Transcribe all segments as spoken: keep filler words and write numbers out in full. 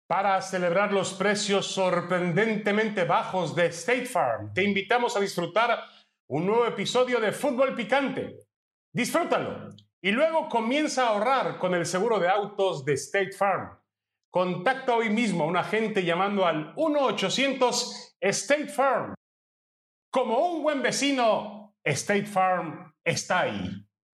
Para celebrar los precios sorprendentemente bajos de State Farm, te invitamos a disfrutar un nuevo episodio de Fútbol Picante. Disfrútalo y luego comienza a ahorrar con el seguro de autos de State Farm. Contacta hoy mismo a un agente llamando al uno ochocientos State Farm. Como un buen vecino, State Farm está ahí.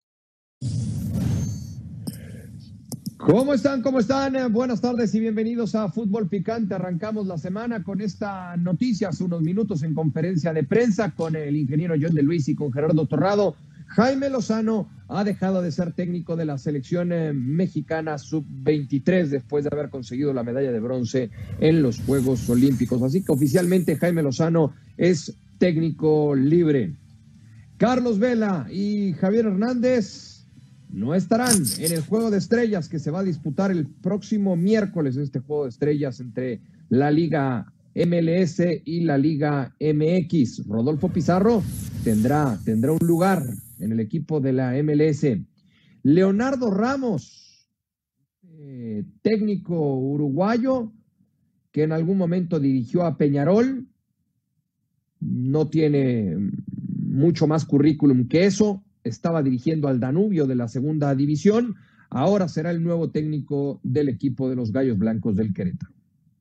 ¿Cómo están? ¿Cómo están? Buenas tardes y bienvenidos a Fútbol Picante. Arrancamos la semana con esta noticia hace unos minutos en conferencia de prensa con el ingeniero John de Luis y con Gerardo Torrado. Jaime Lozano ha dejado de ser técnico de la selección mexicana sub veintitrés después de haber conseguido la medalla de bronce en los Juegos Olímpicos. Así que oficialmente Jaime Lozano es técnico libre. Carlos Vela y Javier Hernández no estarán en el Juego de Estrellas que se va a disputar el próximo miércoles, este Juego de Estrellas entre la Liga M L S y la Liga M X. Rodolfo Pizarro tendrá, tendrá un lugar en el equipo de la M L S. Leonardo Ramos, eh, técnico uruguayo que en algún momento dirigió a Peñarol, no tiene mucho más currículum que eso. Estaba dirigiendo al Danubio de la segunda división, ahora será el nuevo técnico del equipo de los Gallos Blancos del Querétaro.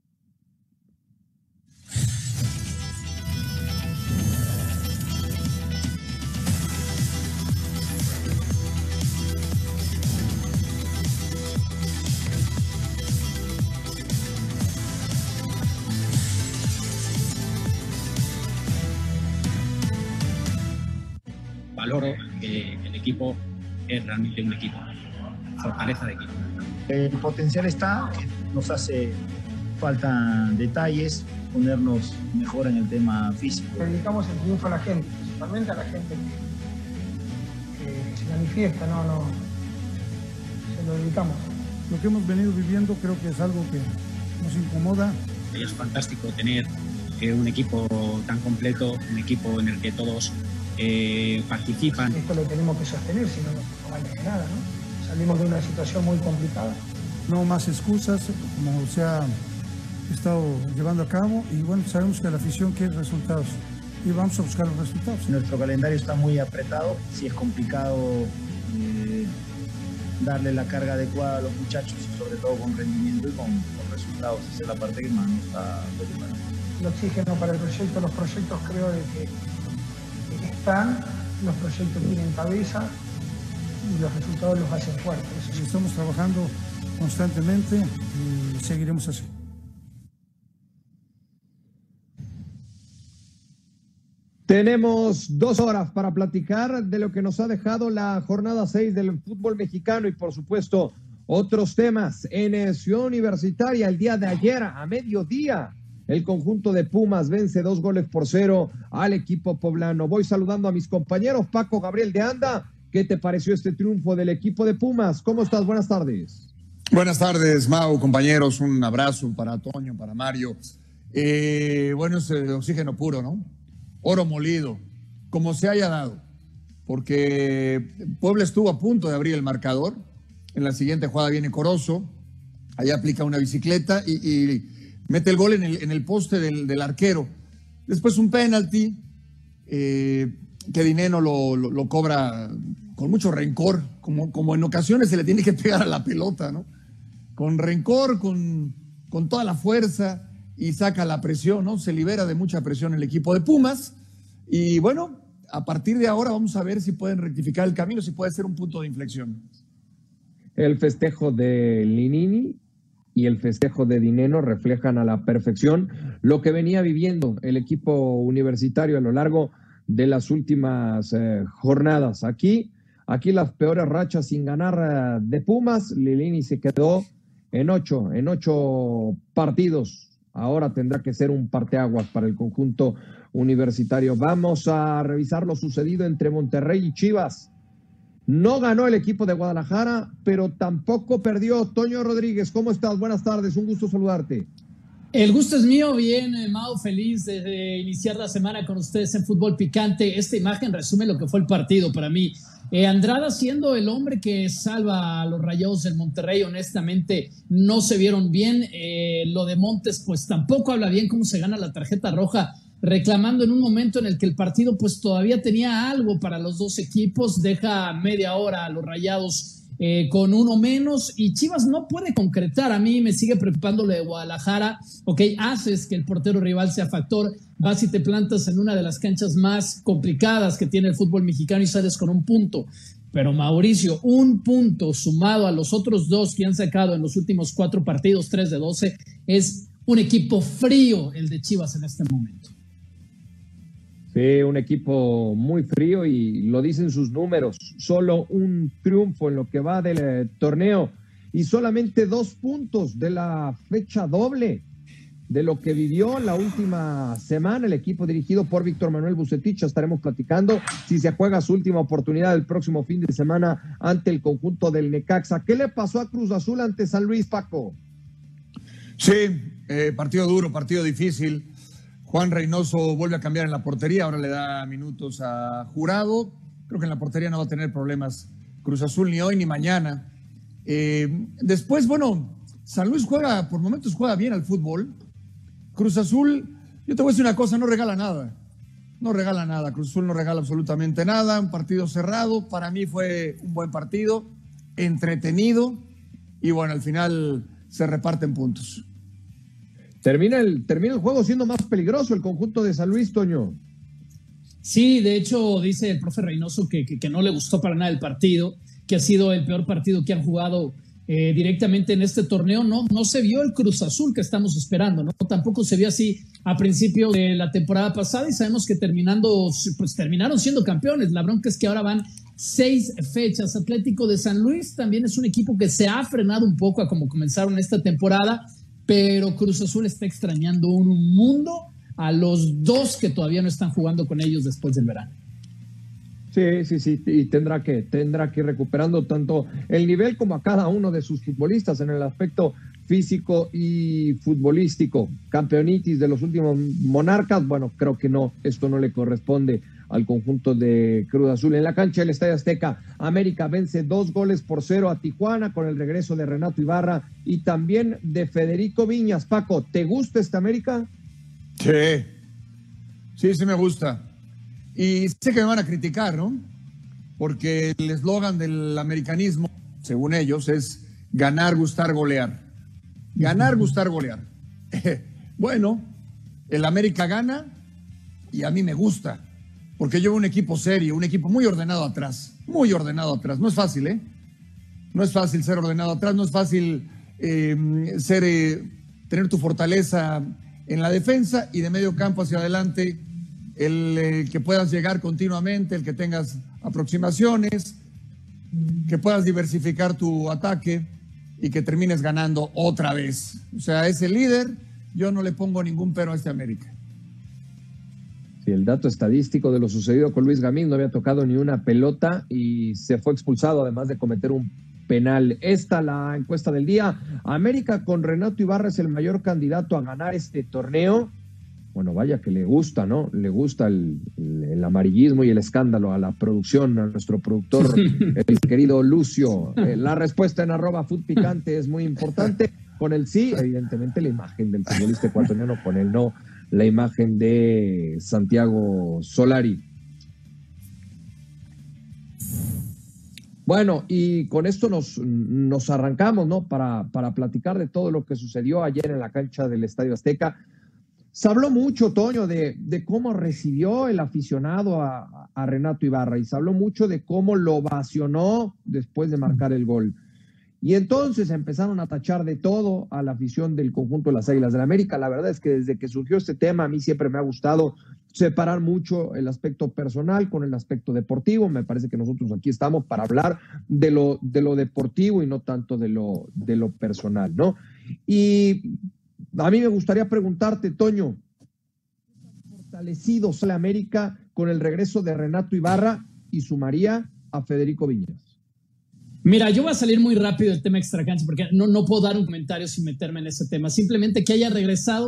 Valoro que el equipo es realmente un equipo, fortaleza de equipo. El potencial está, nos hace falta detalles, ponernos mejor en el tema físico. Dedicamos el triunfo a la gente, principalmente a la gente que, que se manifiesta, no, no, se lo dedicamos. Lo que hemos venido viviendo creo que es algo que nos incomoda. Es fantástico tener eh, un equipo tan completo, un equipo en el que todos Eh, participan. Esto lo tenemos que sostener, si no, no vale de nada, ¿no? Salimos de una situación muy complicada. No más excusas, como se ha estado llevando a cabo, y bueno, sabemos que la afición quiere resultados y vamos a buscar los resultados. Nuestro calendario está muy apretado, sí es complicado eh, darle la carga adecuada a los muchachos, sobre todo con rendimiento y con, con resultados. Esa es la parte que más nos está preocupando. El oxígeno para el proyecto, los proyectos creo de que están, los proyectos tienen cabeza y los resultados los hacen fuertes. Estamos trabajando constantemente y seguiremos así. Tenemos dos horas para platicar de lo que nos ha dejado la jornada seis del fútbol mexicano y por supuesto otros temas. En Ciudad Universitaria el día de ayer a mediodía el conjunto de Pumas vence dos goles por cero al equipo poblano. Voy saludando a mis compañeros. Paco Gabriel de Anda, ¿qué te pareció este triunfo del equipo de Pumas? ¿Cómo estás? Buenas tardes. Buenas tardes, Mau, compañeros. Un abrazo para Toño, para Mario. Eh, bueno, es el oxígeno puro, ¿no? Oro molido, como se haya dado. Porque Puebla estuvo a punto de abrir el marcador. En la siguiente jugada viene Corozo. Allá aplica una bicicleta y... y mete el gol en el, en el poste del, del arquero. Después un penalti eh, que Dineno lo, lo, lo cobra con mucho rencor, como, como en ocasiones se le tiene que pegar a la pelota, ¿no? Con rencor, con, con toda la fuerza y saca la presión, ¿no? Se libera de mucha presión el equipo de Pumas. Y bueno, a partir de ahora vamos a ver si pueden rectificar el camino, si puede ser un punto de inflexión. El festejo de Linini y el festejo de Dineno reflejan a la perfección lo que venía viviendo el equipo universitario a lo largo de las últimas eh, jornadas. Aquí, aquí las peores rachas sin ganar eh, de Pumas. Lilini se quedó en ocho, en ocho partidos. Ahora tendrá que ser un parteaguas para el conjunto universitario. Vamos a revisar lo sucedido entre Monterrey y Chivas. No ganó el equipo de Guadalajara, pero tampoco perdió. Toño Rodríguez, ¿cómo estás? Buenas tardes, un gusto saludarte. El gusto es mío, bien, eh, Mau, feliz de iniciar la semana con ustedes en Fútbol Picante. Esta imagen resume lo que fue el partido para mí. Eh, Andrada siendo el hombre que salva a los Rayados del Monterrey, honestamente no se vieron bien. Eh, lo de Montes pues tampoco habla bien cómo se gana la tarjeta roja, reclamando en un momento en el que el partido pues todavía tenía algo para los dos equipos. Deja media hora a los Rayados Eh, con uno menos y Chivas no puede concretar. A mí me sigue preocupando lo de Guadalajara. Ok, haces que el portero rival sea factor, vas y te plantas en una de las canchas más complicadas que tiene el fútbol mexicano y sales con un punto. Pero Mauricio, un punto sumado a los otros dos que han sacado en los últimos cuatro partidos, tres de doce, es un equipo frío el de Chivas en este momento. Sí, un equipo muy frío y lo dicen sus números. Solo un triunfo en lo que va del eh, torneo y solamente dos puntos de la fecha doble de lo que vivió la última semana el equipo dirigido por Víctor Manuel Bucetich. Estaremos platicando si se juega su última oportunidad el próximo fin de semana ante el conjunto del Necaxa. ¿Qué le pasó a Cruz Azul ante San Luis, Paco? Sí, eh, partido duro, partido difícil. Juan Reynoso vuelve a cambiar en la portería, ahora le da minutos a Jurado. Creo que en la portería no va a tener problemas Cruz Azul ni hoy ni mañana. Eh, después, bueno, San Luis juega, por momentos juega bien al fútbol. Cruz Azul, yo te voy a decir una cosa, no regala nada. No regala nada, Cruz Azul no regala absolutamente nada. Un partido cerrado, para mí fue un buen partido, entretenido y bueno, al final se reparten puntos. Termina el, termina el juego siendo más peligroso el conjunto de San Luis, Toño. Sí, de hecho dice el profe Reynoso que, que, que no le gustó para nada el partido, que ha sido el peor partido que han jugado eh, directamente en este torneo. No, no se vio el Cruz Azul que estamos esperando, ¿no? Tampoco se vio así a principio de la temporada pasada y sabemos que terminando, pues terminaron siendo campeones. La bronca es que ahora van seis fechas. Atlético de San Luis también es un equipo que se ha frenado un poco a como comenzaron esta temporada, pero Cruz Azul está extrañando un mundo a los dos que todavía no están jugando con ellos después del verano. Sí, sí, sí, y tendrá que, tendrá que ir recuperando tanto el nivel como a cada uno de sus futbolistas en el aspecto físico y futbolístico. Campeonitis de los últimos Monarcas, bueno, creo que no, esto no le corresponde al conjunto de Cruz Azul. En la cancha del Estadio Azteca, América vence dos goles por cero a Tijuana con el regreso de Renato Ibarra y también de Federico Viñas. Paco, ¿te gusta esta América? Sí, sí, sí me gusta. Y sé que me van a criticar, ¿no? Porque el eslogan del americanismo, según ellos, es ganar, gustar, golear. Ganar, gustar, golear. Bueno, el América gana y a mí me gusta. Porque yo veo un equipo serio, un equipo muy ordenado atrás, muy ordenado atrás. No es fácil, ¿eh? No es fácil ser ordenado atrás, no es fácil eh, ser, eh, tener tu fortaleza en la defensa y de medio campo hacia adelante, el eh, que puedas llegar continuamente, el que tengas aproximaciones, que puedas diversificar tu ataque y que termines ganando otra vez. O sea, ese líder, yo no le pongo ningún pero a este América. Sí, el dato estadístico de lo sucedido con Luis Gamín, no había tocado ni una pelota y se fue expulsado además de cometer un penal. Esta la encuesta del día. América con Renato Ibarra es el mayor candidato a ganar este torneo. Bueno, vaya que le gusta, ¿no? Le gusta el, el, el amarillismo y el escándalo a la producción, a nuestro productor, el querido Lucio. Eh, la respuesta en arroba Food Picante es muy importante. Con el sí, evidentemente la imagen del futbolista ecuatoriano, con el no, la imagen de Santiago Solari. Bueno, y con esto nos, nos arrancamos, ¿no? Para, para platicar de todo lo que sucedió ayer en la cancha del Estadio Azteca. Se habló mucho, Toño, de, de cómo recibió el aficionado a, a Renato Ibarra y se habló mucho de cómo lo ovacionó después de marcar el gol. Y entonces empezaron a tachar de todo a la afición del conjunto de las Águilas del América. La verdad es que desde que surgió este tema a mí siempre me ha gustado separar mucho el aspecto personal con el aspecto deportivo. Me parece que nosotros aquí estamos para hablar de lo, de lo deportivo y no tanto de lo, de lo personal, ¿no? Y a mí me gustaría preguntarte, Toño, ¿qué tan fortalecido sale América con el regreso de Renato Ibarra y sumaría a Federico Viñas? Mira, yo voy a salir muy rápido del tema extracancha porque no, no puedo dar un comentario sin meterme en ese tema. Simplemente que haya regresado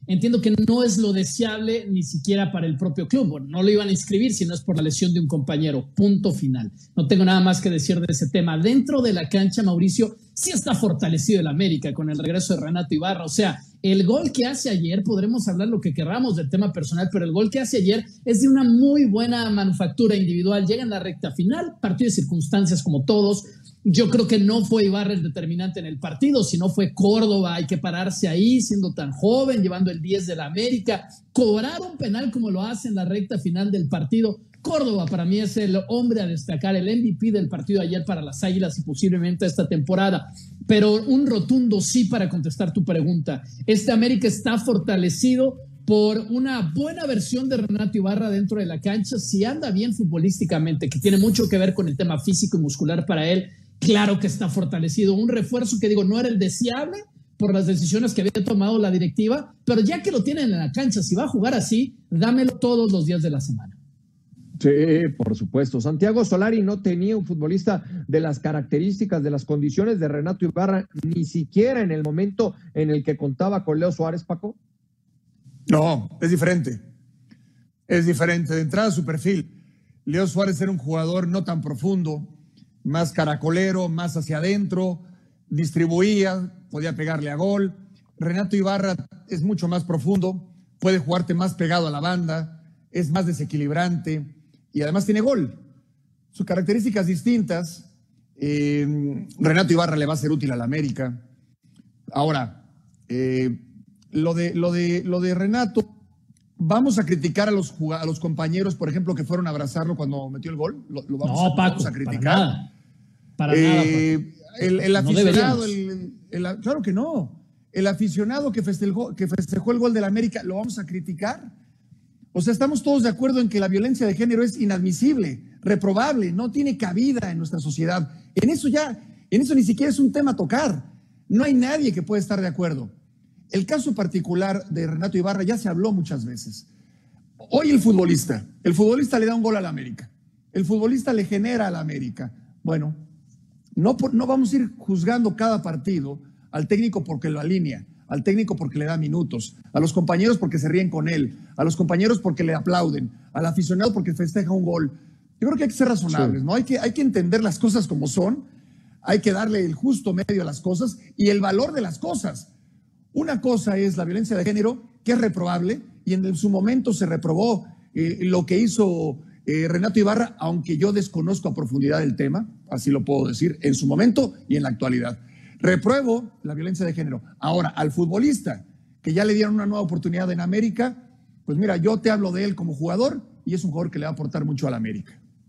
entiendo que no es lo deseable ni siquiera para el propio club. Bueno, no lo iban a inscribir si no es por la lesión de un compañero. Punto final. No tengo nada más que decir de ese tema. Dentro de la cancha, Mauricio, sí está fortalecido el América con el regreso de Renato Ibarra. O sea, el gol que hace ayer, podremos hablar lo que querramos del tema personal, pero el gol que hace ayer es de una muy buena manufactura individual. Llega en la recta final, partido de circunstancias como todos. Yo creo que no fue Ibarra el determinante en el partido, sino fue Córdoba. Hay que pararse ahí, siendo tan joven, llevando el diez de la América. Cobrar un penal como lo hace en la recta final del partido. Córdoba para mí es el hombre a destacar, el M V P del partido de ayer para las Águilas y posiblemente esta temporada. Pero un rotundo sí para contestar tu pregunta. Este América está fortalecido por una buena versión de Renato Ibarra dentro de la cancha. Si anda bien futbolísticamente, que tiene mucho que ver con el tema físico y muscular para él, claro que está fortalecido. Un refuerzo que digo no era el deseable por las decisiones que había tomado la directiva, pero ya que lo tienen en la cancha, si va a jugar así, dámelo todos los días de la semana. Sí, por supuesto. Santiago Solari no tenía un futbolista de las características, de las condiciones de Renato Ibarra, ni siquiera en el momento en el que contaba con Leo Suárez, Paco. No, es diferente. Es diferente. De entrada su perfil. Leo Suárez era un jugador no tan profundo, más caracolero, más hacia adentro, distribuía, podía pegarle a gol. Renato Ibarra es mucho más profundo, puede jugarte más pegado a la banda, es más desequilibrante y además tiene gol. Sus características distintas. Eh, Renato Ibarra le va a ser útil a la América. Ahora, eh, lo, de, lo, de, lo de Renato, vamos a criticar a los, a los compañeros, por ejemplo, que fueron a abrazarlo cuando metió el gol. Lo, lo vamos, no, a, Paco, vamos a criticar. Para nada. Para eh, nada, Paco. El, el aficionado, no el, el, el, claro que no. El aficionado que festejó, que festejó el gol de la América, ¿lo vamos a criticar? O sea, estamos todos de acuerdo en que la violencia de género es inadmisible, reprobable, no tiene cabida en nuestra sociedad. En eso ya, en eso ni siquiera es un tema a tocar. No hay nadie que pueda estar de acuerdo. El caso particular de Renato Ibarra ya se habló muchas veces. Hoy el futbolista, el futbolista le da un gol a la América. El futbolista le genera a la América. Bueno, no, por, no vamos a ir juzgando cada partido al técnico porque lo alinea, al técnico porque le da minutos, a los compañeros porque se ríen con él, a los compañeros porque le aplauden, al aficionado porque festeja un gol. Yo creo que hay que ser razonables, sí. ¿no? Hay que, hay que entender las cosas como son, hay que darle el justo medio a las cosas y el valor de las cosas. Una cosa es la violencia de género, que es reprobable, y en su momento se reprobó eh, lo que hizo eh, Renato Ibarra, aunque yo desconozco a profundidad el tema, así lo puedo decir, en su momento y en la actualidad. Repruebo la violencia de género. Ahora, al futbolista, que ya le dieron una nueva oportunidad en América, pues mira, yo te hablo de él como jugador y es un jugador que le va a aportar mucho a la América.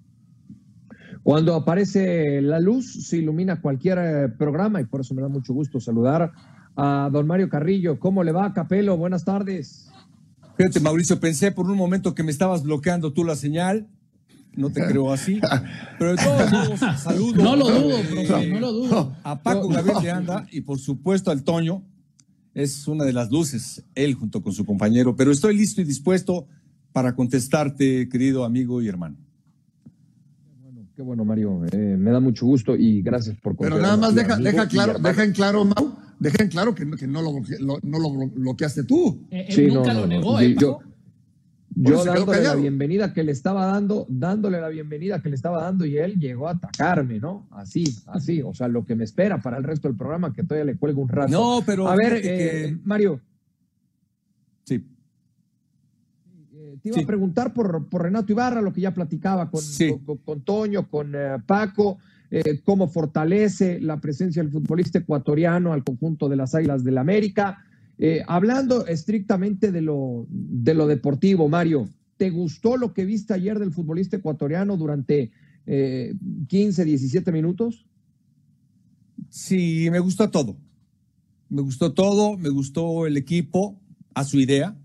Cuando aparece la luz, se ilumina cualquier programa y por eso me da mucho gusto saludar a don Mario Carrillo. ¿Cómo le va, Capelo? Buenas tardes. Fíjate, Mauricio, pensé por un momento que me estabas bloqueando tú la señal. No te creo así. Pero de todos modos, saludo. No lo dudo, profe, no lo dudo. A Paco Gabriel de Anda y por supuesto al Toño. Es una de las luces, él junto con su compañero. Pero estoy listo y dispuesto para contestarte, querido amigo y hermano. Bueno, qué bueno, Mario. Eh, me da mucho gusto y gracias por Pero nada más deja, deja claro, deja en claro, Mau, deja en claro que, que no, lo, lo, no lo bloqueaste tú. Eh, él sí, nunca no, lo negó, no, ¿eh, yo, Yo dándole la bienvenida que le estaba dando, dándole la bienvenida que le estaba dando y él llegó a atacarme, ¿no? Así, así, o sea, lo que me espera para el resto del programa, que todavía le cuelgo un rato. No, pero... A ver, eh, que... Mario. Sí. Eh, te iba sí. a preguntar por, por Renato Ibarra, lo que ya platicaba con, sí. con, con Toño, con uh, Paco, eh, cómo fortalece la presencia del futbolista ecuatoriano al conjunto de las Águilas del América. Eh, hablando estrictamente de lo, de lo deportivo, Mario, ¿te gustó lo que viste ayer del futbolista ecuatoriano durante eh, quince, diecisiete minutos? Sí, me gustó todo. Me gustó todo, me gustó el equipo, a su idea.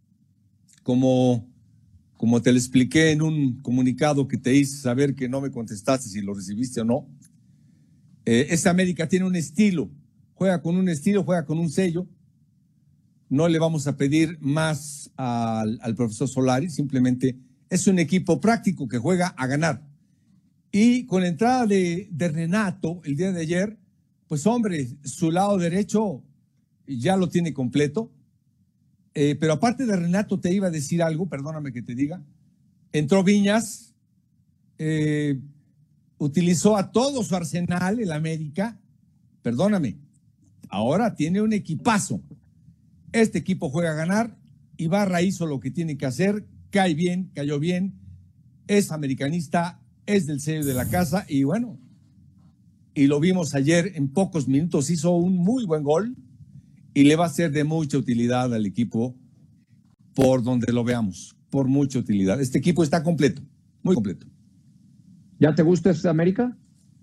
Como, como te lo expliqué en un comunicado que te hice saber que no me contestaste si lo recibiste o no. Eh, esta América tiene un estilo, juega con un estilo, juega con un sello. No le vamos a pedir más al, al profesor Solari, simplemente es un equipo práctico que juega a ganar. Y con la entrada de, de Renato el día de ayer, pues hombre, su lado derecho ya lo tiene completo. Eh, pero aparte de Renato, te iba a decir algo, perdóname que te diga. Entró Viñas, eh, utilizó a todo su arsenal, el América. Perdóname, ahora tiene un equipazo. Este equipo juega a ganar. Ibarra hizo lo que tiene que hacer, cae bien, cayó bien, es americanista, es del sello de la casa y bueno, y lo vimos ayer en pocos minutos, hizo un muy buen gol y le va a ser de mucha utilidad al equipo por donde lo veamos, por mucha utilidad. Este equipo está completo, muy completo. ¿Ya te gusta este América?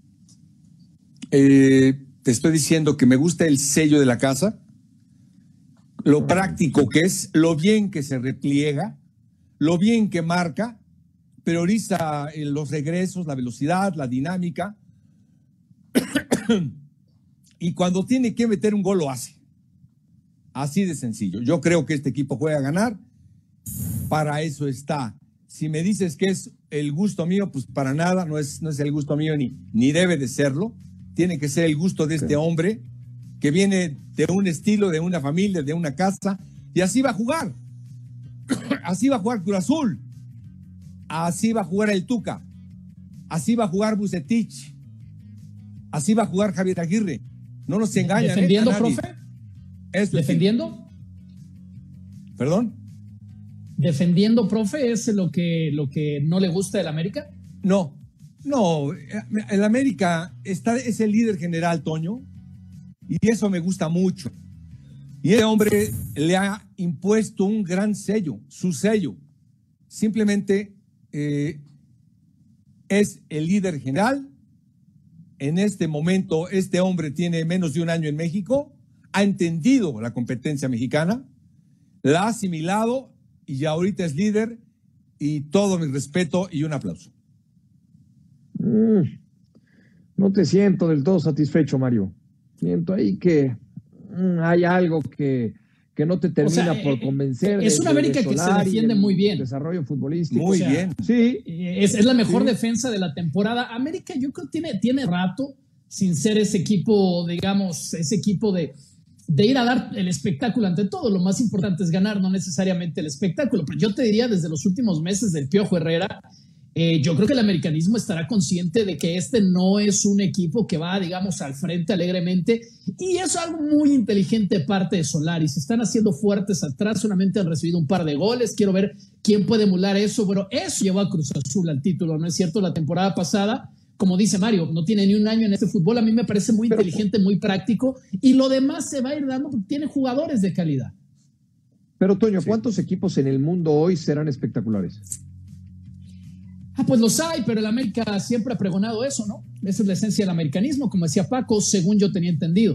Eh, te estoy diciendo que me gusta el sello de la casa, lo práctico que es, lo bien que se repliega, lo bien que marca, prioriza los regresos, la velocidad, la dinámica, y cuando tiene que meter un gol lo hace. Así de sencillo. Yo creo que este equipo juega a ganar, para eso está. Si me dices que es el gusto mío, pues para nada, no es, no es el gusto mío ni, ni debe de serlo. Tiene que ser el gusto de este hombre que viene de un estilo, de una familia, de una casa, y así va a jugar. Así va a jugar Cruz Azul. Así va a jugar el Tuca. Así va a jugar Bucetich. Así va a jugar Javier Aguirre. No nos engañan. ¿Defendiendo, ¿eh? profe? Es ¿Defendiendo? ¿Perdón? ¿Defendiendo, profe, es lo que, lo que no le gusta del América? No, no. El América está, es el líder general, Toño. Y eso me gusta mucho. Y el hombre le ha impuesto un gran sello, su sello. Simplemente eh, es el líder general. En este momento, este hombre tiene menos de un año en México, ha entendido la competencia mexicana, la ha asimilado y ya ahorita es líder. Y todo mi respeto y un aplauso. Mm, no te siento del todo satisfecho, Mario. Siento ahí que mm, hay algo que, que no te termina o sea, por convencer. Es una América de, de que se defiende muy bien. Desarrollo futbolístico. Muy o sea, bien. Sí. Es, es la mejor sí. defensa de la temporada. América yo creo que tiene, tiene rato sin ser ese equipo, digamos, ese equipo de, de ir a dar el espectáculo ante todo. Lo más importante es ganar, no necesariamente el espectáculo. Pero yo te diría desde los últimos meses del Piojo Herrera, Eh, yo creo que el americanismo estará consciente de que este no es un equipo que va, digamos, al frente alegremente, y eso es algo muy inteligente de parte de Solari. Se están haciendo fuertes atrás, solamente han recibido un par de goles. Quiero ver quién puede emular eso. Bueno, eso llevó a Cruz Azul al título, ¿no es cierto? La temporada pasada, como dice Mario, no tiene ni un año en este fútbol. A mí me parece muy Pero, inteligente, muy práctico, y lo demás se va a ir dando porque tiene jugadores de calidad. Pero, Toño, ¿cuántos sí. equipos en el mundo hoy serán espectaculares? Ah, pues los hay, pero el América siempre ha pregonado eso, ¿no? Esa es la esencia del americanismo, como decía Paco, según yo tenía entendido.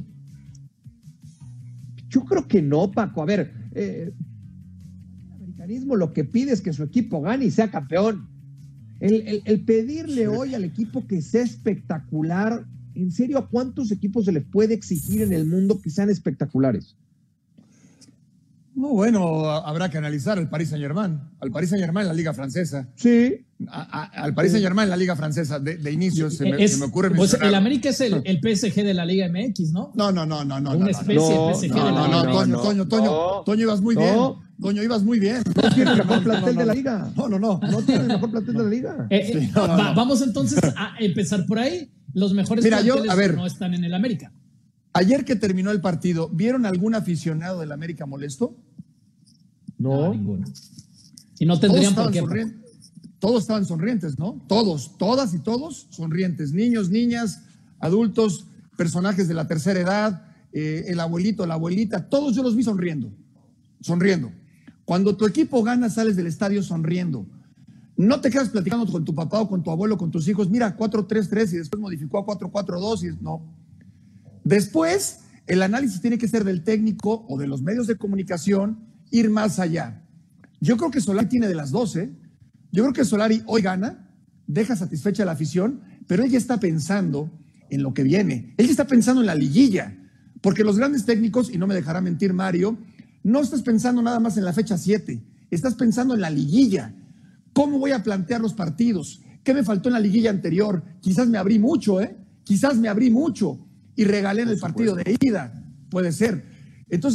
Yo creo que no, Paco. A ver, eh, el americanismo lo que pide es que su equipo gane y sea campeón. El, el, el pedirle hoy al equipo que sea espectacular, en serio, ¿a cuántos equipos se les puede exigir en el mundo que sean espectaculares? No, bueno, habrá que analizar al Paris Saint-Germain. Al Paris Saint-Germain en la Liga Francesa. Sí. A, a, al Paris Saint-Germain en la Liga Francesa. De, de inicio se me, es, se me ocurre pues mencionar. el América es el, el P S G de la Liga M X, ¿no? No, no, no, no, no. Una no, especie no, de P S G no, de la no, Liga no, M X. Toño, Toño, Toño, no, Toño, ibas muy no. bien. Toño, ibas muy bien. No tiene el mejor plantel no, no, de la Liga. No, no, no. No tiene el mejor plantel de la Liga. Eh, sí, no, no, va, no. Vamos entonces a empezar por ahí. Los mejores Mira, planteles yo, a ver, no están en el América. Ayer que terminó el partido, ¿vieron algún aficionado del América molesto? No. No, ninguno. Y no tendrían por qué. Todos estaban sonrientes, ¿no? Todos, todas y todos sonrientes. Niños, niñas, adultos, personajes de la tercera edad, eh, el abuelito, la abuelita, todos yo los vi sonriendo. Sonriendo. Cuando tu equipo gana, sales del estadio sonriendo. No te quedas platicando con tu papá o con tu abuelo, con tus hijos. Mira, cuatro tres tres y después modificó a cuatro cuatro dos y no. Después, el análisis tiene que ser del técnico o de los medios de comunicación, ir más allá. Yo creo que Solari tiene de las dos, ¿eh? Yo creo que Solari hoy gana, deja satisfecha a la afición, pero él ya está pensando en lo que viene. Él ya está pensando en la liguilla, porque los grandes técnicos, y no me dejará mentir Mario, no estás pensando nada más en la fecha siete, estás pensando en la liguilla. ¿Cómo voy a plantear los partidos? ¿Qué me faltó en la liguilla anterior? Quizás me abrí mucho, ¿eh? Quizás me abrí mucho y regalé en el partido de ida. Puede ser. Entonces,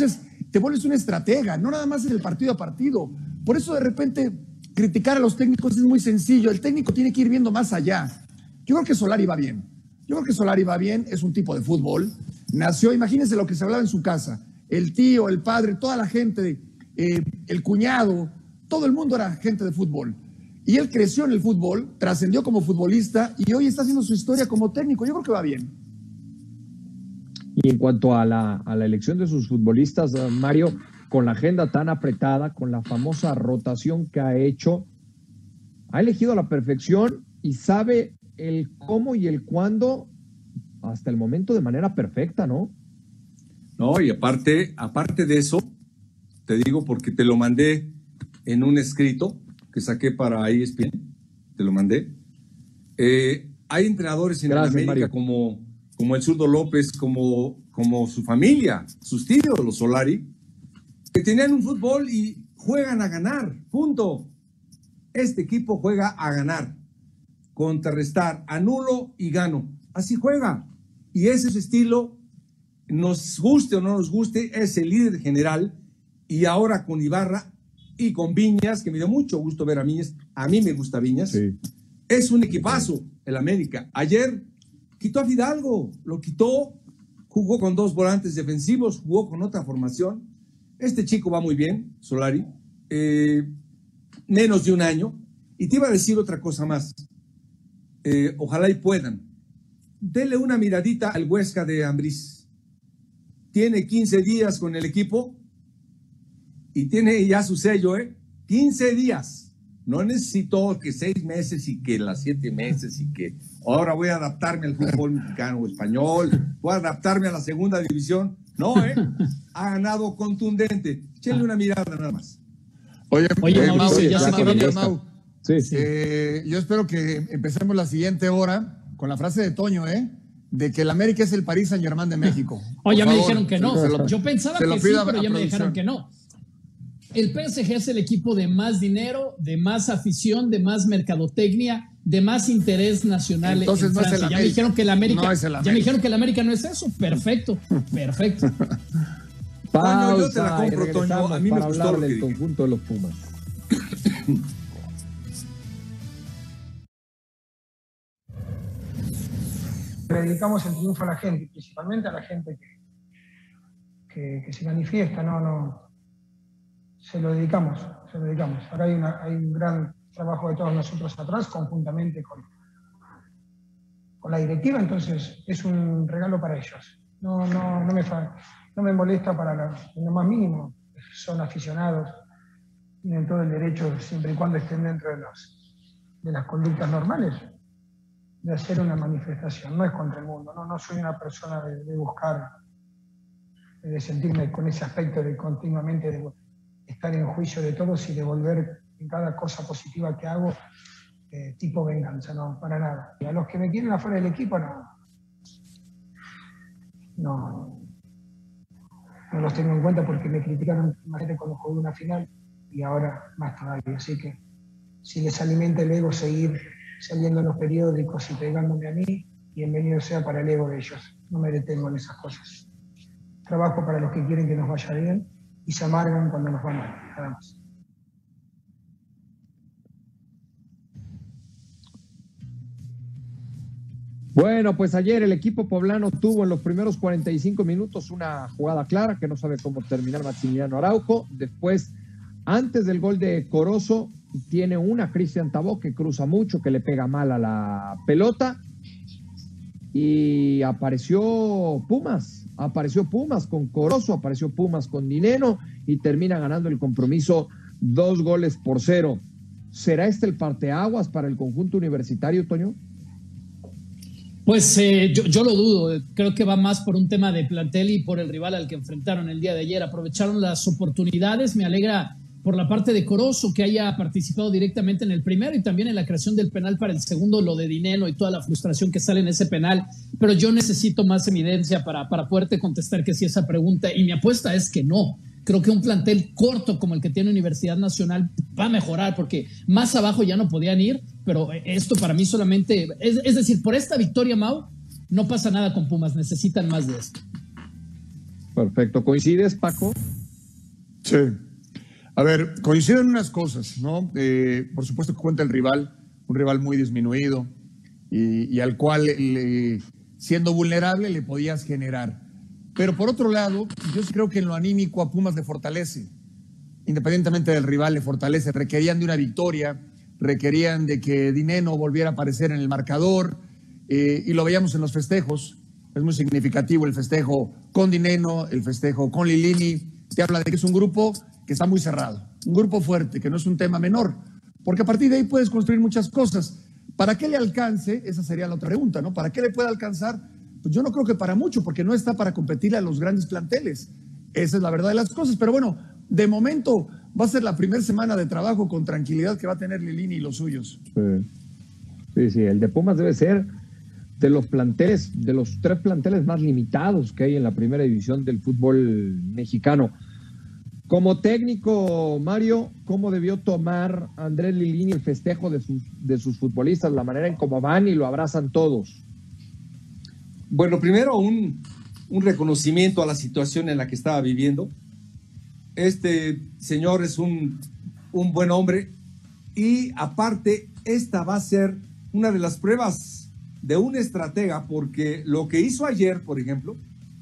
te vuelves un estratega, no nada más en el partido a partido. Por eso de repente criticar a los técnicos es muy sencillo. El técnico tiene que ir viendo más allá. Yo creo que Solari va bien. Yo creo que Solari va bien, es un tipo de fútbol. Nació, imagínense lo que se hablaba en su casa. El tío, el padre, toda la gente, eh, el cuñado, todo el mundo era gente de fútbol. Y él creció en el fútbol, trascendió como futbolista y hoy está haciendo su historia como técnico. Yo creo que va bien. Y en cuanto a la, a la elección de sus futbolistas, Mario, con la agenda tan apretada, con la famosa rotación que ha hecho, ha elegido a la perfección y sabe el cómo y el cuándo hasta el momento de manera perfecta, ¿no? No, y aparte, aparte de eso, te digo porque te lo mandé en un escrito que saqué para E S P N, te lo mandé. Eh, hay entrenadores en Gracias, América Mario. como, como el Zurdo López, como, como su familia, sus tíos, los Solari, que tenían un fútbol y juegan a ganar, punto. Este equipo juega a ganar, contrarrestar, anulo y gano. Así juega. Y ese es su estilo, nos guste o no nos guste, es el líder general. Y ahora con Ibarra y con Viñas, que me dio mucho gusto ver a Viñas, a mí me gusta Viñas, sí. Es un equipazo el América. Ayer quitó a Fidalgo, lo quitó, jugó con dos volantes defensivos, jugó con otra formación. Este chico va muy bien, Solari, eh, menos de un año. Y te iba a decir otra cosa más, eh, ojalá y puedan. Dele una miradita al Huesca de Ambriz. Tiene quince días con el equipo y tiene ya su sello, ¿eh? quince días. No necesitó que seis meses y que las siete meses y que ahora voy a adaptarme al fútbol mexicano o español, voy a adaptarme a la segunda división. No, ¿eh? Ha ganado contundente. Échenle una mirada nada más. Oye, Oye, eh, Mauricio, Mau, ya sé que Mau, viene. Mau, Sí, sí. eh, yo espero que empecemos la siguiente hora con la frase de Toño, ¿eh? De que el América es el París Saint-Germain de México. Oh, ya Por me favor. dijeron que no. Se lo- Yo pensaba se lo que sí, pido a- pero a ya me producción. dijeron que no. El P S G es el equipo de más dinero, de más afición, de más mercadotecnia, de más interés nacional. Entonces en no es Francia. el Ya me América. dijeron que el América, No es el ya América. me dijeron que el América no es eso. Perfecto, perfecto. Toño, yo te la Pausa, y compro, Toño. regresamos A mí me para gustó hablar lo que del dije. conjunto de los Pumas. Le dedicamos el triunfo a la gente, principalmente a la gente que, que, que se manifiesta, no, no, se lo dedicamos, se lo dedicamos. Ahora hay, una, hay un gran trabajo de todos nosotros atrás, conjuntamente con, con la directiva, entonces es un regalo para ellos. No, no, no, me, fa- no me molesta para la- en lo más mínimo, son aficionados, tienen todo el derecho, siempre y cuando estén dentro de, los, de las conductas normales, de hacer una manifestación. No es contra el mundo, no, no soy una persona de, de buscar, de sentirme con ese aspecto de continuamente de estar en juicio de todos y de volver en cada cosa positiva que hago eh, tipo venganza, no, para nada. Y a los que me quieren afuera del equipo, no. No, no los tengo en cuenta porque me criticaron más cuando jugué una final y ahora más todavía. Así que si les alimenta el ego seguir saliendo en los periódicos y pegándome a mí, bienvenido sea para el ego de ellos. No me detengo en esas cosas. Trabajo para los que quieren que nos vaya bien y se amargan cuando nos va mal, nada más. Bueno, pues ayer el equipo poblano tuvo en los primeros cuarenta y cinco minutos una jugada clara que no sabe cómo terminar Maximiliano Araujo. Después, antes del gol de Corozo, tiene una Cristian Tabó que cruza mucho, que le pega mal a la pelota. Y apareció Pumas, apareció Pumas con Corozo, apareció Pumas con Dineno y termina ganando el compromiso dos goles por cero. ¿Será este el parteaguas para el conjunto universitario, Toño? Pues eh, yo, yo lo dudo, creo que va más por un tema de plantel y por el rival al que enfrentaron el día de ayer. Aprovecharon las oportunidades, me alegra por la parte de Corozo que haya participado directamente en el primero y también en la creación del penal para el segundo, lo de Dineno y toda la frustración que sale en ese penal, pero yo necesito más evidencia para, para poderte contestar que sí esa pregunta y mi apuesta es que no. Creo que un plantel corto como el que tiene Universidad Nacional va a mejorar porque más abajo ya no podían ir, pero esto para mí solamente, es, es decir, por esta victoria, Mau, no pasa nada con Pumas, necesitan más de esto. Perfecto, ¿coincides, Paco? Sí. A ver, coinciden unas cosas, ¿no? Eh, por supuesto que cuenta el rival, un rival muy disminuido y, y al cual, le, siendo vulnerable, le podías generar. Pero por otro lado, yo sí creo que en lo anímico a Pumas le fortalece. Independientemente del rival, le fortalece. Requerían de una victoria, requerían de que Dineno volviera a aparecer en el marcador, eh, y lo veíamos en los festejos. Es muy significativo el festejo con Dineno, el festejo con Lilini. Te habla de que es un grupo que está muy cerrado, un grupo fuerte, que no es un tema menor, porque a partir de ahí puedes construir muchas cosas. ¿Para qué le alcance? Esa sería la otra pregunta, ¿no? ¿Para qué le puede alcanzar? Pues yo no creo que para mucho, porque no está para competir a los grandes planteles. Esa es la verdad de las cosas. Pero bueno, de momento va a ser la primera semana de trabajo con tranquilidad que va a tener Lilini y los suyos. Sí, sí, sí. El de Pumas debe ser de los planteles, de los tres planteles más limitados que hay en la primera división del fútbol mexicano. Como técnico, Mario, ¿cómo debió tomar Andrés Lilini el festejo de sus, de sus futbolistas, la manera en cómo van y lo abrazan todos? Bueno, primero un, un reconocimiento a la situación en la que estaba viviendo. Este señor es un, un buen hombre y aparte esta va a ser una de las pruebas de un estratega, porque lo que hizo ayer, por ejemplo,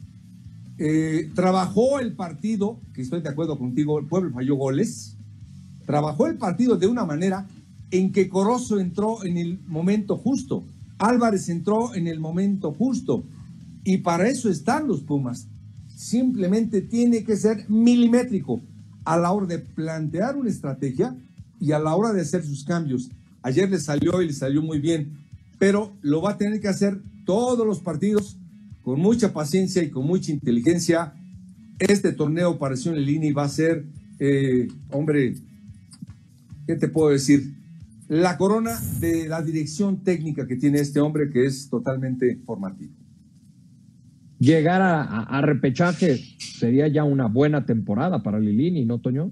eh, trabajó el partido, que estoy de acuerdo contigo, el Puebla falló goles, trabajó el partido de una manera en que Corozo entró en el momento justo, Álvarez entró en el momento justo, y para eso están los Pumas. Simplemente tiene que ser milimétrico a la hora de plantear una estrategia y a la hora de hacer sus cambios. Ayer le salió y le salió muy bien, pero lo va a tener que hacer todos los partidos con mucha paciencia y con mucha inteligencia. Este torneo para Sion Lilini va a ser, eh, hombre, ¿qué te puedo decir? La corona de la dirección técnica que tiene este hombre, que es totalmente formativo. Llegar a, a, a repechaje sería ya una buena temporada para Lilini, ¿no, Toño?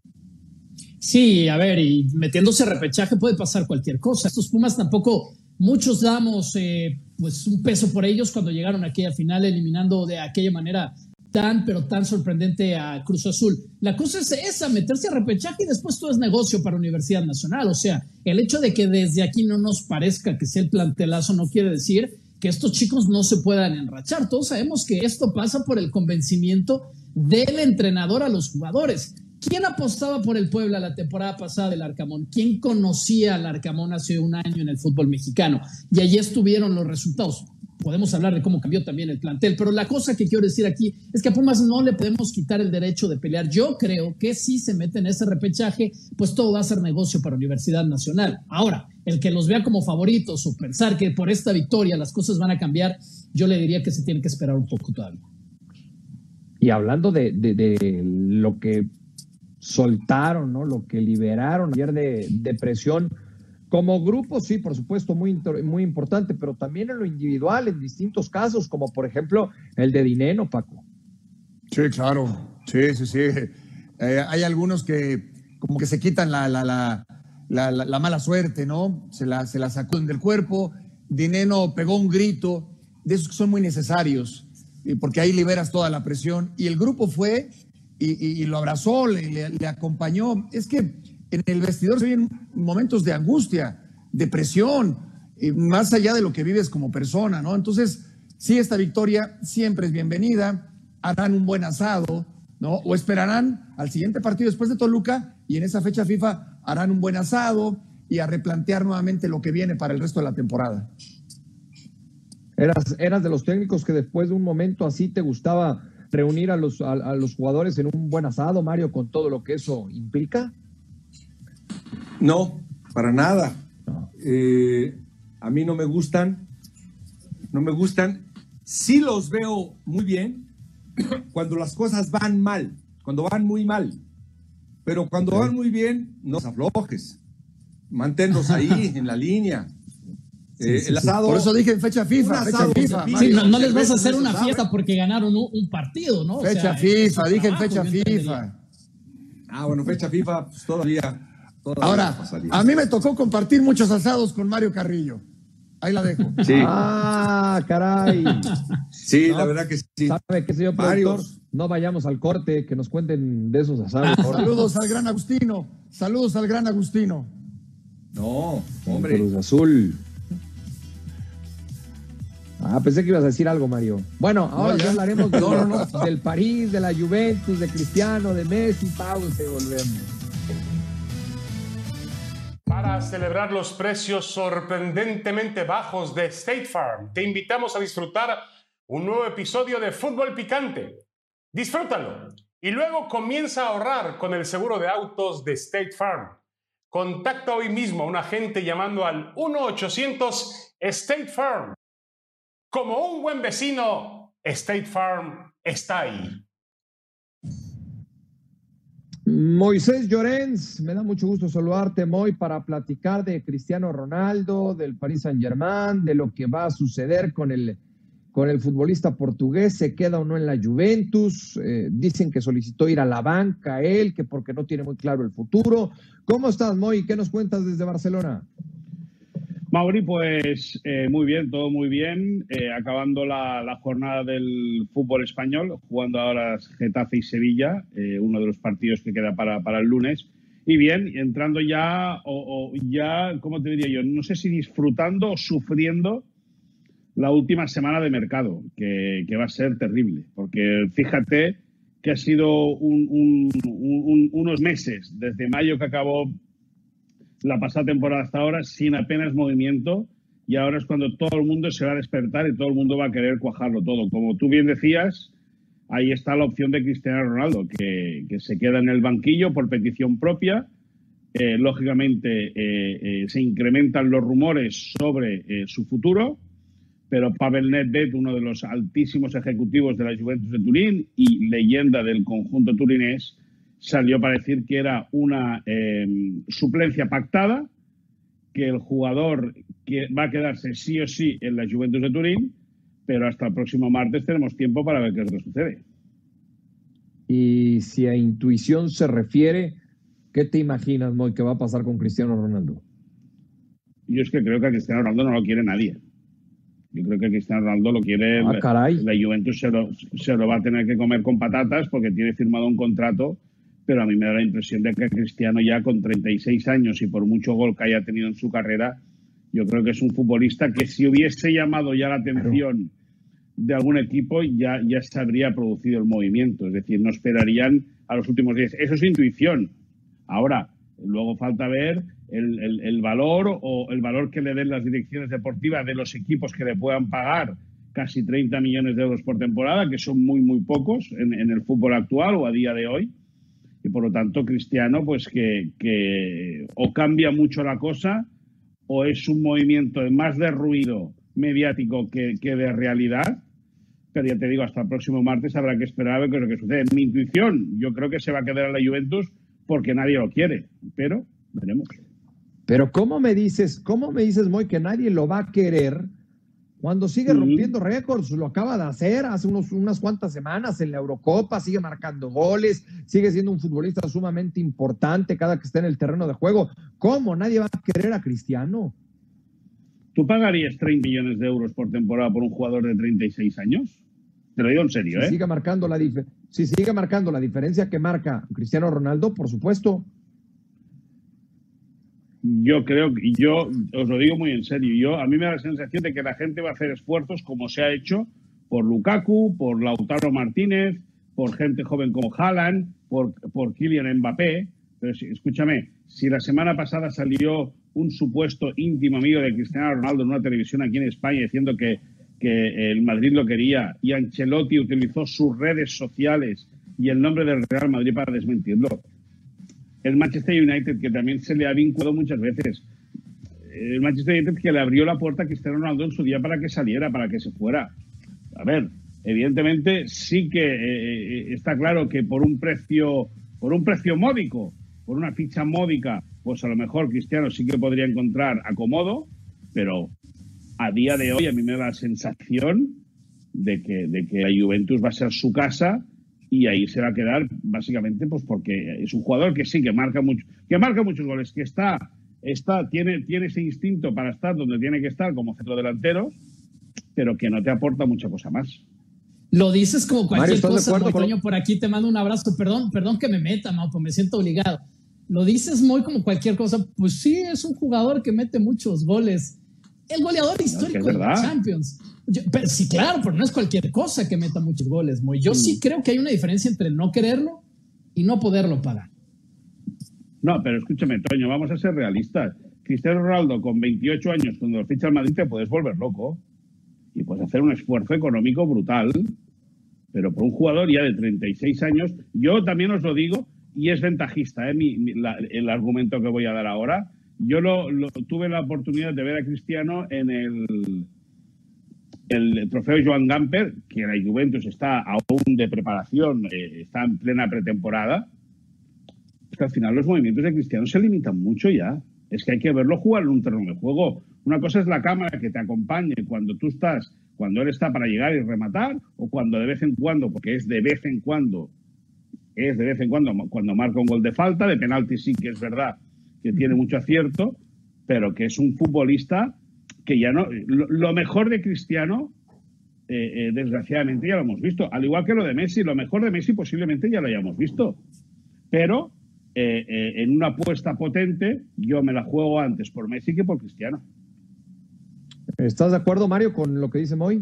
Sí, a ver, y metiéndose a repechaje puede pasar cualquier cosa. Estos Pumas tampoco, muchos damos eh, pues un peso por ellos cuando llegaron aquí a final, eliminando de aquella manera tan, pero tan sorprendente a Cruz Azul. La cosa es esa, meterse a repechaje y después todo es negocio para Universidad Nacional. O sea, el hecho de que desde aquí no nos parezca que sea el plantelazo no quiere decir que estos chicos no se puedan enrachar. Todos sabemos que esto pasa por el convencimiento del entrenador a los jugadores. ¿Quién apostaba por el Puebla la temporada pasada del Arcamón? ¿Quién conocía al Arcamón hace un año en el fútbol mexicano? Y allí estuvieron los resultados. Podemos hablar de cómo cambió también el plantel, pero la cosa que quiero decir aquí es que a Pumas no le podemos quitar el derecho de pelear. Yo creo que si se mete en ese repechaje, pues todo va a ser negocio para Universidad Nacional. Ahora, el que los vea como favoritos o pensar que por esta victoria las cosas van a cambiar, yo le diría que se tiene que esperar un poco todavía. Y hablando de, de, de lo que soltaron, ¿no? Lo que liberaron ayer de, de presión, como grupo, sí, por supuesto, muy, muy importante, pero también en lo individual, en distintos casos, como por ejemplo el de Dineno, Paco. Sí, claro, sí, sí, sí. Eh, hay algunos que como que se quitan la, la, la, la, la, la mala suerte, ¿no? Se la, se la sacuden del cuerpo. Dineno pegó un grito, de esos que son muy necesarios, porque ahí liberas toda la presión. Y el grupo fue y, y, y lo abrazó, le, le, le acompañó. Es que en el vestidor se viven momentos de angustia, de presión, más allá de lo que vives como persona, ¿no? Entonces, sí, esta victoria siempre es bienvenida, harán un buen asado, ¿no? O esperarán al siguiente partido después de Toluca y en esa fecha FIFA harán un buen asado y a replantear nuevamente lo que viene para el resto de la temporada. ¿Eras, eras de los técnicos que después de un momento así te gustaba reunir a los, a, a los jugadores en un buen asado, Mario, con todo lo que eso implica? No, para nada. No. Eh, a mí no me gustan, no me gustan. Sí los veo muy bien cuando las cosas van mal, cuando van muy mal. Pero cuando sí. van muy bien, no te aflojes. Manténlos ahí, en la línea. Sí, eh, sí, el asado. Por eso dije en fecha FIFA. Fecha FIFA sí, no, no les vas a hacer una fiesta porque ganaron un, un partido, ¿no? Fecha o sea, FIFA, dije en fecha FIFA. Ah, bueno, fecha FIFA, pues todavía. Ahora, a mí me tocó compartir muchos asados con Mario Carrillo. Ahí la dejo. Sí. Ah, caray. Sí, no, la verdad que sí. ¿Sabe qué, señor productor? no vayamos al corte, que nos cuenten de esos asados. Saludos al gran Agustino. Saludos al gran Agustino. No, hombre. Cruz Azul. Ah, pensé que ibas a decir algo, Mario. Bueno, ahora No, ya ya. hablaremos de- No, no, no. del París, de la Juventus, de Cristiano, de Messi, pausa y volvemos. Para celebrar los precios sorprendentemente bajos de State Farm, te invitamos a disfrutar un nuevo episodio de Fútbol Picante. Disfrútalo y luego comienza a ahorrar con el seguro de autos de State Farm. Contacta hoy mismo a un agente llamando al uno ochocientos State Farm. Como un buen vecino, State Farm está ahí. Moisés Llorens, me da mucho gusto saludarte, Moy, para platicar de Cristiano Ronaldo, del Paris Saint-Germain, de lo que va a suceder con el, con el futbolista portugués, se queda o no en la Juventus, eh, dicen que solicitó ir a la banca él, que porque no tiene muy claro el futuro. ¿Cómo estás, Moy? ¿Qué nos cuentas desde Barcelona? Mauri, pues eh, muy bien, todo muy bien. Eh, acabando la, la jornada del fútbol español, jugando ahora Getafe y Sevilla, eh, uno de los partidos que queda para, para el lunes. Y bien, entrando ya, o, o ya, ¿cómo te diría yo? No sé si disfrutando o sufriendo la última semana de mercado, que, que va a ser terrible. Porque fíjate que ha sido un, un, un, unos meses, desde mayo que acabó la pasada temporada hasta ahora, sin apenas movimiento, y ahora es cuando todo el mundo se va a despertar y todo el mundo va a querer cuajarlo todo. Como tú bien decías, ahí está la opción de Cristiano Ronaldo, que, que se queda en el banquillo por petición propia. Eh, lógicamente eh, eh, se incrementan los rumores sobre eh, su futuro, pero Pavel Nedved, uno de los altísimos ejecutivos de la Juventus de Turín y leyenda del conjunto turinés, salió para decir que era una eh, suplencia pactada, que el jugador que va a quedarse sí o sí en la Juventus de Turín, pero hasta el próximo martes tenemos tiempo para ver qué es lo que sucede. Y si a intuición se refiere, ¿qué te imaginas, Moy, que va a pasar con Cristiano Ronaldo? Yo es que creo que a Cristiano Ronaldo no lo quiere nadie. Yo creo que Cristiano Ronaldo lo quiere... Ah, caray. La Juventus se lo, se lo va a tener que comer con patatas porque tiene firmado un contrato, pero a mí me da la impresión de que Cristiano ya con treinta y seis años y por mucho gol que haya tenido en su carrera, yo creo que es un futbolista que si hubiese llamado ya la atención de algún equipo ya, ya se habría producido el movimiento. Es decir, no esperarían a los últimos días. Eso es intuición. Ahora, luego falta ver el, el, el valor o el valor que le den las direcciones deportivas de los equipos que le puedan pagar casi treinta millones de euros por temporada, que son muy, muy pocos en, en el fútbol actual o a día de hoy. Y por lo tanto, Cristiano, pues que, que o cambia mucho la cosa o es un movimiento más de ruido mediático que, que de realidad. Pero ya te digo, hasta el próximo martes habrá que esperar a ver qué es lo que sucede. Mi intuición, yo creo que se va a quedar en la Juventus porque nadie lo quiere, pero veremos. Pero ¿cómo me dices, cómo me dices, Moy, que nadie lo va a querer cuando sigue Sí. rompiendo récords? Lo acaba de hacer hace unos, unas cuantas semanas en la Eurocopa, sigue marcando goles, sigue siendo un futbolista sumamente importante cada que está en el terreno de juego. ¿Cómo nadie va a querer a Cristiano? ¿Tú pagarías treinta millones de euros por temporada por un jugador de treinta y seis años? Te lo digo en serio, Si ¿eh? sigue marcando la dif- si sigue marcando la diferencia que marca Cristiano Ronaldo, por supuesto. Yo creo que, yo os lo digo muy en serio, yo a mí me da la sensación de que la gente va a hacer esfuerzos como se ha hecho por Lukaku, por Lautaro Martínez, por gente joven como Haaland, por, por Kylian Mbappé. Pero si, escúchame, si la semana pasada salió un supuesto íntimo amigo de Cristiano Ronaldo en una televisión aquí en España diciendo que, que el Madrid lo quería y Ancelotti utilizó sus redes sociales y el nombre del Real Madrid para desmentirlo. El Manchester United, que también se le ha vinculado muchas veces. El Manchester United que le abrió la puerta a Cristiano Ronaldo en su día para que saliera, para que se fuera. A ver, evidentemente sí que eh, está claro que por un precio, por un precio módico, por una ficha módica, pues a lo mejor Cristiano sí que podría encontrar acomodo, pero a día de hoy a mí me da la sensación de que, de que la Juventus va a ser su casa y ahí se va a quedar básicamente pues porque es un jugador que sí, que marca mucho, que marca muchos goles, que está, está tiene, tiene ese instinto para estar donde tiene que estar como centrodelantero, pero que no te aporta mucha cosa más. Lo dices como cualquier Mario, cosa, con... Toño, por aquí te mando un abrazo. Perdón, perdón que me meta, Mau, pues me siento obligado. Lo dices muy como cualquier cosa. Pues sí, es un jugador que mete muchos goles. El goleador histórico de la Champions. Yo, pero, sí, claro, pero no es cualquier cosa que meta muchos goles, Moy. Yo sí. sí creo que hay una diferencia entre no quererlo y no poderlo pagar. No, pero escúchame, Toño, vamos a ser realistas. Cristiano Ronaldo, con veintiocho años, cuando lo ficha al Madrid, te puedes volver loco. Y puedes hacer un esfuerzo económico brutal. Pero por un jugador ya de treinta y seis años, yo también os lo digo, y es ventajista, ¿eh? Mi, mi, la, el argumento que voy a dar ahora. Yo lo, lo, tuve la oportunidad de ver a Cristiano en el, el trofeo Joan Gamper, que la Juventus está aún de preparación, eh, está en plena pretemporada. Es que al final los movimientos de Cristiano se limitan mucho ya. Es que hay que verlo jugar en un terreno de juego. Una cosa es la cámara que te acompañe cuando tú estás, cuando él está para llegar y rematar, o cuando de vez en cuando, porque es de vez en cuando, es de vez en cuando, cuando marca un gol de falta, de penalti sí que es verdad que tiene mucho acierto, pero que es un futbolista que ya no... Lo, lo mejor de Cristiano, eh, eh, desgraciadamente ya lo hemos visto. Al igual que lo de Messi, lo mejor de Messi posiblemente ya lo hayamos visto. Pero eh, eh, en una apuesta potente, yo me la juego antes por Messi que por Cristiano. ¿Estás de acuerdo, Mario, con lo que dice Moy?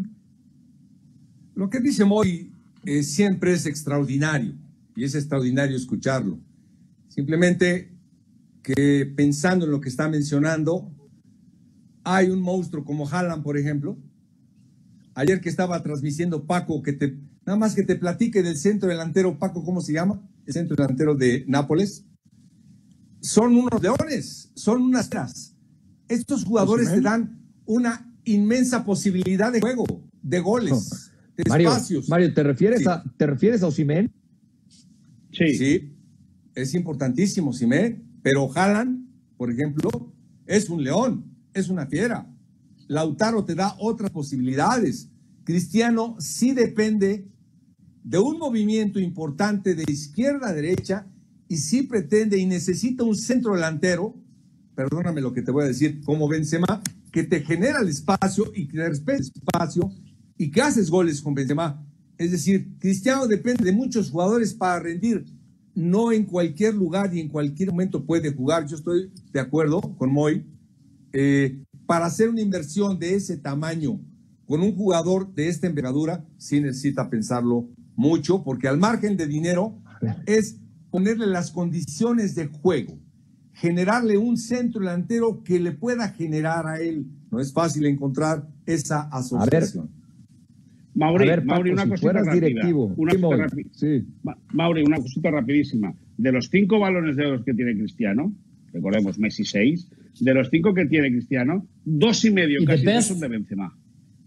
Lo que dice Moy eh, siempre es extraordinario, y es extraordinario escucharlo. Simplemente que pensando en lo que está mencionando, hay un monstruo como Haaland, por ejemplo. Ayer que estaba transmitiendo Paco, que te, nada más que te platique del centro delantero, Paco, ¿cómo se llama? El centro delantero de Nápoles. Son unos leones, son unas tras. Estos jugadores te dan una inmensa posibilidad de juego, de goles, de Mario, espacios. Mario, ¿te refieres sí. a te refieres a Osimhen? Sí. Sí, es importantísimo, Osimhen. Pero Haaland, por ejemplo, es un león, es una fiera. Lautaro te da otras posibilidades. Cristiano sí depende de un movimiento importante de izquierda a derecha y sí pretende y necesita un centro delantero, perdóname lo que te voy a decir, como Benzema, que te genera el espacio y que respeta el espacio y que haces goles con Benzema. Es decir, Cristiano depende de muchos jugadores para rendir. No en cualquier lugar y en cualquier momento puede jugar. Yo estoy de acuerdo con Moy. Eh, para hacer una inversión de ese tamaño con un jugador de esta envergadura, sí necesita pensarlo mucho, porque al margen de dinero es ponerle las condiciones de juego, generarle un centro delantero que le pueda generar a él. No es fácil encontrar esa asociación. Mauri, ver, Paco, Mauri, una si cosita rápida. Directivo, Una cosita rapi sí. Mauri, una cosita rapidísima. De los cinco balones de oro que tiene Cristiano, recordemos Messi seis, de los cinco que tiene Cristiano, dos y medio ¿Y casi son de Benzema.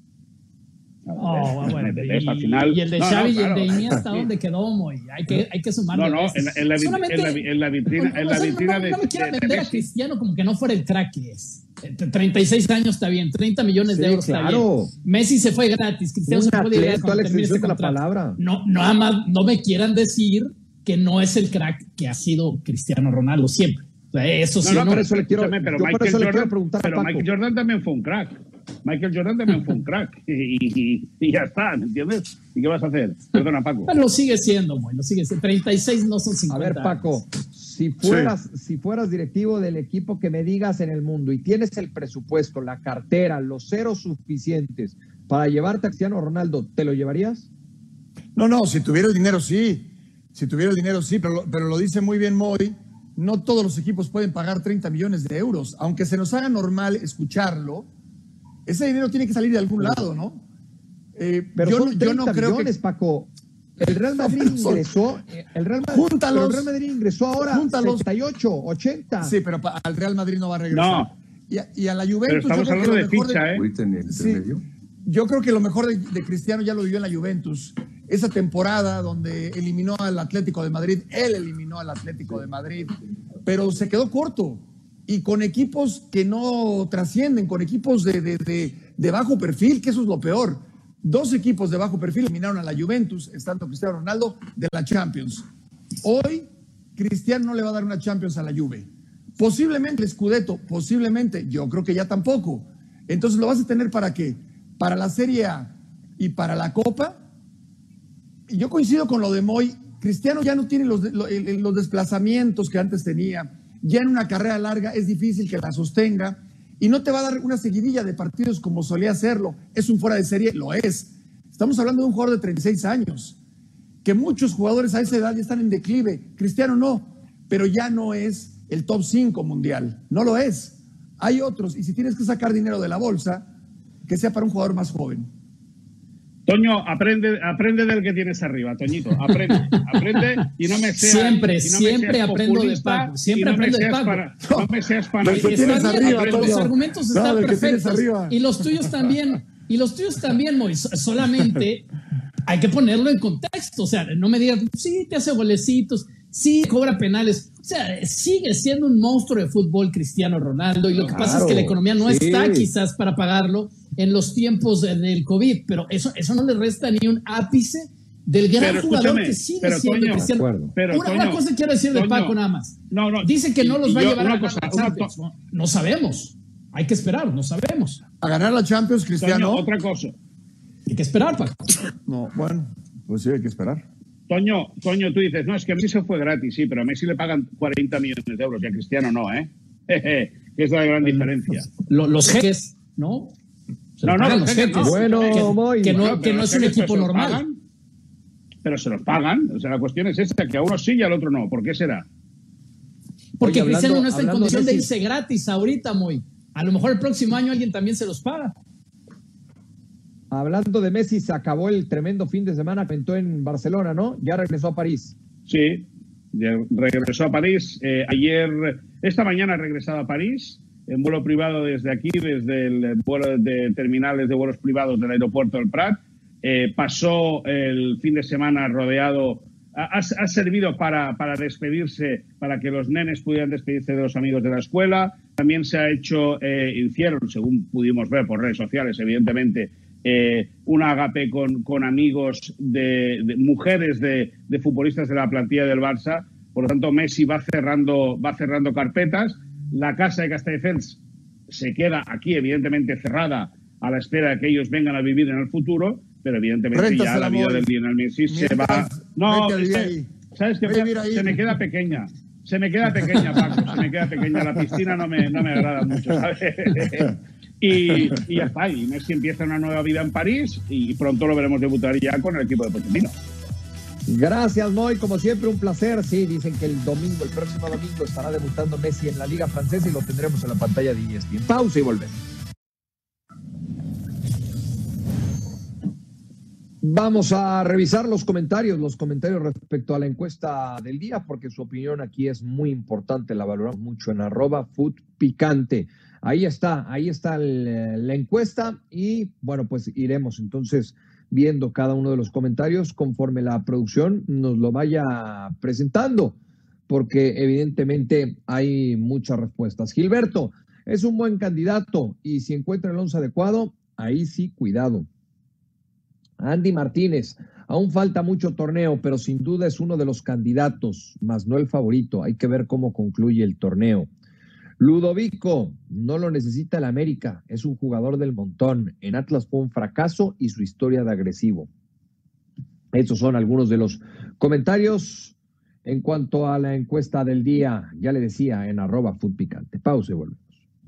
Oh, bueno, y, al final, y el de no, Xavi no, y el de claro. Iniesta, ¿dónde quedó, Moy? Hay que, hay que sumarlo. No, no, en la, en, la, en, la, en la vitrina, en la vitrina no, no, de... no me quiero de, vender de a Cristiano como que no fuera el crack que es. treinta y seis años está bien, treinta millones sí, de euros claro. está bien. Messi se fue gratis, Cristiano Un se puede ir atleta, Alex, este la palabra. No, no, ama, no me quieran decir que no es el crack que ha sido Cristiano Ronaldo siempre. O sea, eso sí, no, no, no, pero, eso le quiero, pero yo Michael por eso Jordan, le quiero preguntar pero a Paco. Michael Jordan también fue un crack. Michael Jordan también fue un crack. Y, y, y ya está, ¿me entiendes? ¿Y qué vas a hacer? Perdona, Paco. Pero lo sigue siendo, Moy, lo sigue siendo. treinta y seis no son cincuenta. A ver, Paco, si fueras, sí. si fueras directivo del equipo que me digas en el mundo y tienes el presupuesto, la cartera, los ceros suficientes para llevarte a Cristiano Ronaldo, ¿te lo llevarías? No, no, si tuviera el dinero sí. Si tuviera el dinero sí, pero, pero lo dice muy bien Moy. No todos los equipos pueden pagar treinta millones de euros. Aunque se nos haga normal escucharlo, ese dinero tiene que salir de algún lado, ¿no? Eh, pero yo, son yo no creo millones, que... Paco. El Real Madrid no, ingresó, el Real Madrid, júntalos, el Real Madrid ingresó ahora júntalos. setenta y ocho, ochenta. Sí, pero al Real Madrid no va a regresar. No. Y a, y a la Juventus. Pero estamos hablando de ficha, de, ¿eh? Sí, yo creo que lo mejor de, de Cristiano ya lo vivió en la Juventus. Esa temporada donde eliminó al Atlético de Madrid, él eliminó al Atlético de Madrid, pero se quedó corto. Y con equipos que no trascienden, con equipos de, de, de, de bajo perfil, que eso es lo peor. Dos equipos de bajo perfil eliminaron a la Juventus, estando Cristiano Ronaldo, de la Champions. Hoy, Cristiano no le va a dar una Champions a la Juve. Posiblemente el Scudetto, posiblemente, yo creo que ya tampoco. Entonces, ¿lo vas a tener para qué? ¿Para la Serie A y para la Copa? yo coincido con lo de Moy. Cristiano ya no tiene los, los, los desplazamientos que antes tenía. Ya en una carrera larga es difícil que la sostenga y no te va a dar una seguidilla de partidos como solía hacerlo. Es un fuera de serie, lo es. Estamos hablando de un jugador de treinta y seis años, que muchos jugadores a esa edad ya están en declive. Cristiano no, pero ya no es el top cinco mundial. No lo es. Hay otros, y si tienes que sacar dinero de la bolsa, que sea para un jugador más joven. Toño, aprende, aprende del que tienes arriba, Toñito. Aprende, aprende y no me seas. Siempre, no siempre aprendo de Paco. Siempre no aprendo de Paco. Para, no, no me seas fanático. Arriba, los argumentos no, están perfectos. Y los tuyos también. Y los tuyos también, Moy. Solamente hay que ponerlo en contexto. O sea, no me digas, sí, te hace golecitos, sí, cobra penales. O sea, sigue siendo un monstruo de fútbol Cristiano Ronaldo. Y lo que claro, pasa es que la economía no sí. está quizás para pagarlo en los tiempos del COVID, pero eso, eso no le resta ni un ápice del gran pero jugador que sigue pero, siendo Toño, Cristiano. Pero, una, Toño, una cosa quiero decir de Toño, Paco nada más. No, no, Dice que no los va a llevar a ganar la Champions. No, no sabemos. Hay que esperar, no sabemos. A ganar la Champions, Cristiano. Toño, otra cosa. Hay que esperar, Paco. No, bueno, pues sí, hay que esperar. Toño, Toño, tú dices, no, es que Messi se fue gratis, sí, pero a Messi le pagan cuarenta millones de euros y a Cristiano no, ¿eh? Esa es la gran diferencia. Los, los jeques, ¿no? Se no, no, los jeques. No. Bueno, que, Moy, que no, no, que no es un equipo normal. Pagan, pero se los pagan. O sea, la cuestión es esta, que a uno sí y al otro no. ¿Por qué será? Porque Oye, Cristiano hablando, no está en condición de, de irse gratis ahorita, Moy. A lo mejor el próximo año alguien también se los paga. Hablando de Messi, se acabó el tremendo fin de semana que aventó en Barcelona, ¿no? Ya regresó a París. Sí, ya regresó a París. Eh, ayer, esta mañana ha regresado a París. En vuelo privado desde aquí, desde el vuelo de terminales de vuelos privados del aeropuerto del Prat. Eh, pasó el fin de semana rodeado, ha, ha servido para, para despedirse, para que los nenes pudieran despedirse de los amigos de la escuela. También se ha hecho, eh, hicieron, según pudimos ver por redes sociales, evidentemente, eh, un agape con, con amigos de, de mujeres de, de futbolistas de la plantilla del Barça. Por lo tanto, Messi va cerrando, va cerrando carpetas. La casa de Castelldefels se queda aquí, evidentemente, cerrada a la espera de que ellos vengan a vivir en el futuro, pero evidentemente Rentas ya la vida del Lionel Messi se va... No, este, ¿sabes qué? Se me queda pequeña. Se me queda pequeña, Paco, se me queda pequeña. La piscina no me, no me agrada mucho, ¿sabes? Y, y ya está. Y Messi empieza una nueva vida en París y pronto lo veremos debutar ya con el equipo de Pochettino. Gracias, Moy. Como siempre, un placer. Sí, dicen que el domingo, el próximo domingo, estará debutando Messi en la Liga Francesa y lo tendremos en la pantalla de E S P N. Pausa y volvemos. Vamos a revisar los comentarios, los comentarios respecto a la encuesta del día, porque su opinión aquí es muy importante, la valoramos mucho en arroba Food Picante. Ahí está, ahí está el, la encuesta y bueno, pues iremos entonces viendo cada uno de los comentarios conforme la producción nos lo vaya presentando, porque evidentemente hay muchas respuestas. Gilberto, es un buen candidato y si encuentra el once adecuado, ahí sí, cuidado. Andy Martínez, aún falta mucho torneo, pero sin duda es uno de los candidatos, más no el favorito. Hay que ver cómo concluye el torneo. Ludovico, no lo necesita el América, es un jugador del montón. En Atlas fue un fracaso y su historia de agresivo. Estos son algunos de los comentarios en cuanto a la encuesta del día. Ya le decía en arroba Food Picante. Pausa y volvemos.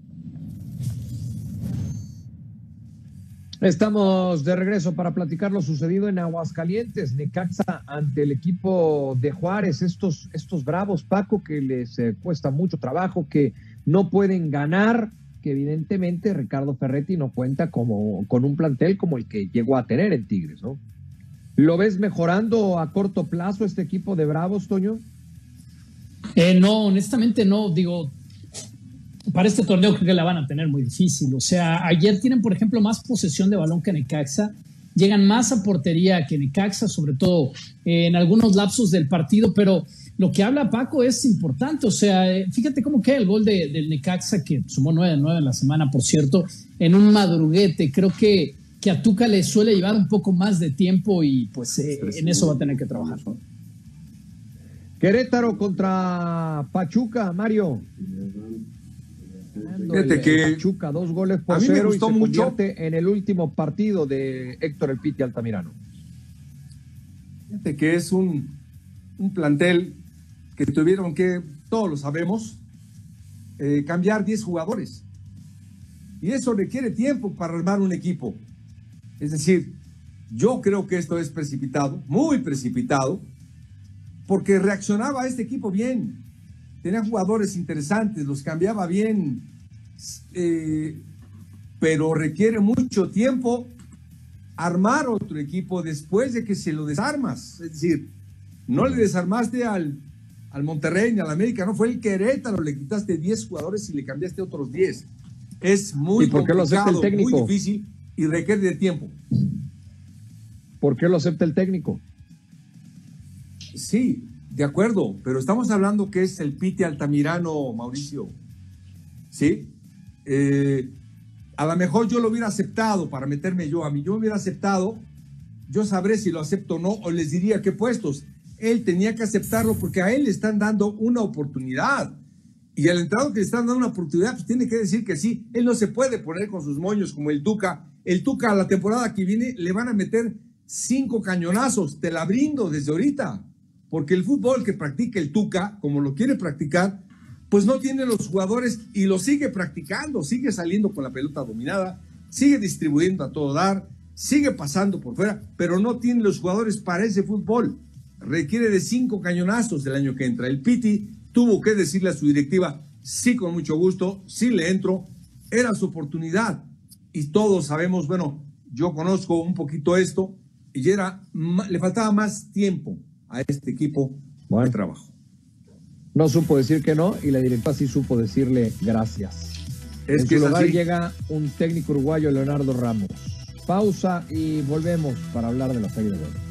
Estamos de regreso para platicar lo sucedido en Aguascalientes, Necaxa ante el equipo de Juárez, estos, estos bravos, Paco, que les eh, cuesta mucho trabajo, que no pueden ganar, que evidentemente Ricardo Ferretti no cuenta como, con un plantel como el que llegó a tener en Tigres, ¿no? ¿Lo ves mejorando a corto plazo este equipo de bravos, Toño? Eh, no, honestamente no, digo... Para este torneo creo que la van a tener muy difícil. O sea, ayer tienen, por ejemplo, más posesión de balón que Necaxa. Llegan más a portería que Necaxa, sobre todo eh, en algunos lapsos del partido. Pero lo que habla Paco es importante. O sea, eh, fíjate cómo queda el gol de, del Necaxa, que sumó nueve de nueve en la semana, por cierto, en un madruguete. Creo que, que a Tuca le suele llevar un poco más de tiempo y pues eh, en eso va a tener que trabajar. Querétaro contra Pachuca, Mario. Fíjate que Pachuca, dos goles por a mí me cero gustó y se mucho convierte en el último partido de Héctor El Piti Altamirano. Fíjate que es un, un plantel que tuvieron que, todos lo sabemos, eh, cambiar diez jugadores. Y eso requiere tiempo para armar un equipo. Es decir, yo creo que esto es precipitado, muy precipitado, porque reaccionaba a este equipo bien. Tenía jugadores interesantes, los cambiaba bien, eh, pero requiere mucho tiempo armar otro equipo después de que se lo desarmas. Es decir, no le desarmaste al, al Monterrey ni al América, no fue el Querétaro, le quitaste diez jugadores y le cambiaste otros diez. Es muy ¿Y por qué lo acepta el técnico? Muy difícil y requiere de tiempo. ¿Por qué lo acepta el técnico? Sí, de acuerdo, pero estamos hablando que es el Piti Altamirano, Mauricio. ¿Sí? Eh, a lo mejor yo lo hubiera aceptado para meterme yo. A mí yo hubiera aceptado, yo sabré si lo acepto o no, o les diría qué puestos. Él tenía que aceptarlo porque a él le están dando una oportunidad. Y al entrado que le están dando una oportunidad, pues tiene que decir que sí. Él no se puede poner con sus moños como el Tuca. El Tuca a la temporada que viene le van a meter cinco cañonazos. Te la brindo desde ahorita. Porque el fútbol que practica el Tuca, como lo quiere practicar, pues no tiene los jugadores y lo sigue practicando. Sigue saliendo con la pelota dominada, sigue distribuyendo a todo dar, sigue pasando por fuera, pero no tiene los jugadores para ese fútbol. Requiere de cinco cañonazos el año que entra. El Piti tuvo que decirle a su directiva, sí, con mucho gusto, sí le entro, era su oportunidad. Y todos sabemos, bueno, yo conozco un poquito esto, y era, le faltaba más tiempo a este equipo bueno, de trabajo. No supo decir que no, y la directiva sí supo decirle gracias. Es en que su es lugar así. Llega un técnico uruguayo, Leonardo Ramos. Pausa y volvemos para hablar de la Serie de Oro.